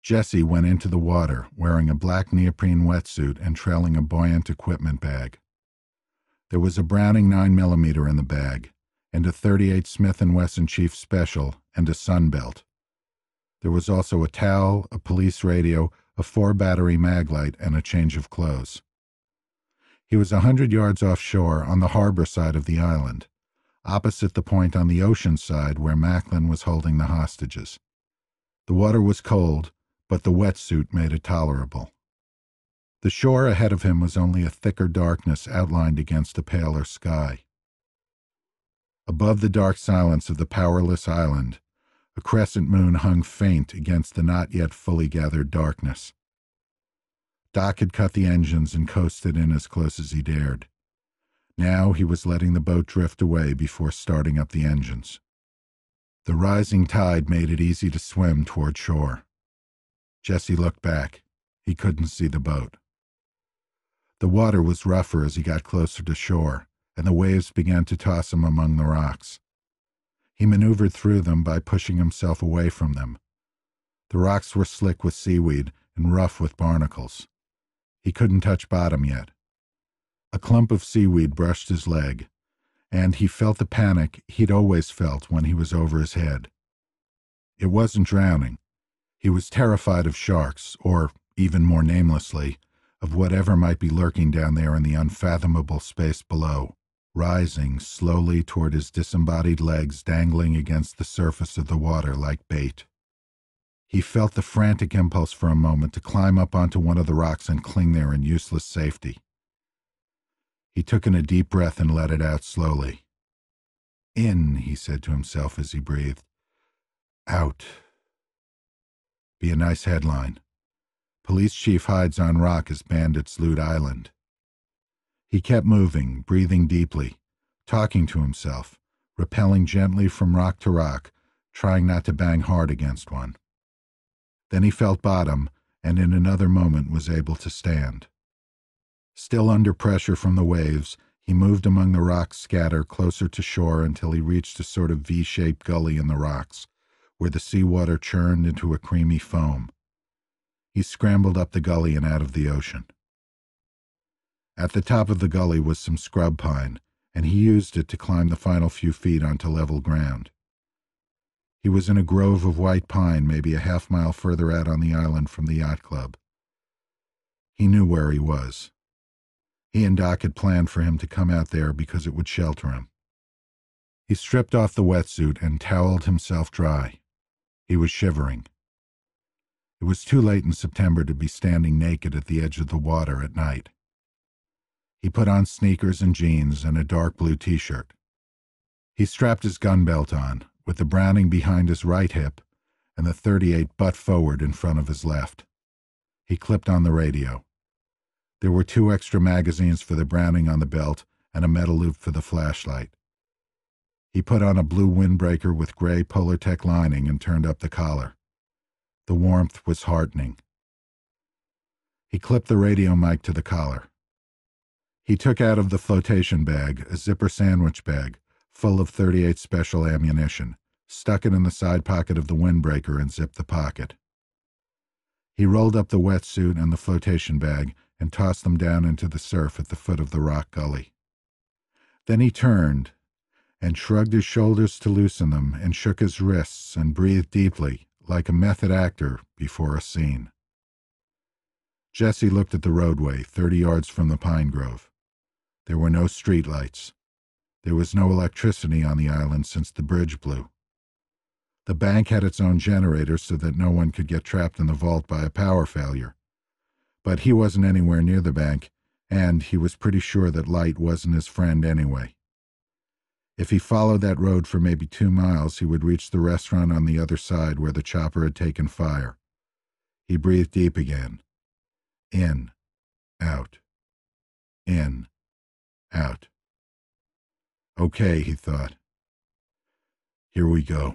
Jesse went into the water wearing a black neoprene wetsuit and trailing a buoyant equipment bag. There was a Browning 9mm in the bag, and a .38 Smith & Wesson Chief Special, and a Sunbelt. There was also a towel, a police radio, a 4-battery maglite, and a change of clothes. He was 100 yards offshore on the harbor side of the island, opposite the point on the ocean side where Macklin was holding the hostages. The water was cold, but the wetsuit made it tolerable. The shore ahead of him was only a thicker darkness outlined against a paler sky. Above the dark silence of the powerless island, a crescent moon hung faint against the not yet fully gathered darkness. Doc had cut the engines and coasted in as close as he dared. Now he was letting the boat drift away before starting up the engines. The rising tide made it easy to swim toward shore. Jesse looked back. He couldn't see the boat. The water was rougher as he got closer to shore, and the waves began to toss him among the rocks. He maneuvered through them by pushing himself away from them. The rocks were slick with seaweed and rough with barnacles. He couldn't touch bottom yet. A clump of seaweed brushed his leg, and he felt the panic he'd always felt when he was over his head. It wasn't drowning. He was terrified of sharks, or, even more namelessly, of whatever might be lurking down there in the unfathomable space below, rising slowly toward his disembodied legs dangling against the surface of the water like bait. He felt the frantic impulse for a moment to climb up onto one of the rocks and cling there in useless safety. He took in a deep breath and let it out slowly. In, he said to himself as he breathed. Out. Be a nice headline. Police Chief hides on rock as bandits loot island. He kept moving, breathing deeply, talking to himself, rappelling gently from rock to rock, trying not to bang hard against one. Then he felt bottom, and in another moment was able to stand. Still under pressure from the waves, he moved among the rocks scatter closer to shore until he reached a sort of V-shaped gully in the rocks, where the seawater churned into a creamy foam. He scrambled up the gully and out of the ocean. At the top of the gully was some scrub pine, and he used it to climb the final few feet onto level ground. He was in a grove of white pine maybe a half-mile further out on the island from the yacht club. He knew where he was. He and Doc had planned for him to come out there because it would shelter him. He stripped off the wetsuit and toweled himself dry. He was shivering. It was too late in September to be standing naked at the edge of the water at night. He put on sneakers and jeans and a dark blue t-shirt. He strapped his gun belt on, with the Browning behind his right hip and the .38 butt forward in front of his left. He clipped on the radio. There were 2 extra magazines for the Browning on the belt and a metal loop for the flashlight. He put on a blue windbreaker with gray Polartec lining and turned up the collar. The warmth was heartening. He clipped the radio mic to the collar. He took out of the flotation bag a zipper sandwich bag full of .38 special ammunition, stuck it in the side pocket of the windbreaker and zipped the pocket. He rolled up the wetsuit and the flotation bag and tossed them down into the surf at the foot of the rock gully. Then he turned and shrugged his shoulders to loosen them and shook his wrists and breathed deeply, like a method actor before a scene. Jesse looked at the roadway 30 yards from the pine grove. There were no streetlights. There was no electricity on the island since the bridge blew. The bank had its own generator so that no one could get trapped in the vault by a power failure. But he wasn't anywhere near the bank, and he was pretty sure that light wasn't his friend anyway. If he followed that road for maybe 2 miles, he would reach the restaurant on the other side where the chopper had taken fire. He breathed deep again. In, out. In, out. Okay, he thought. Here we go.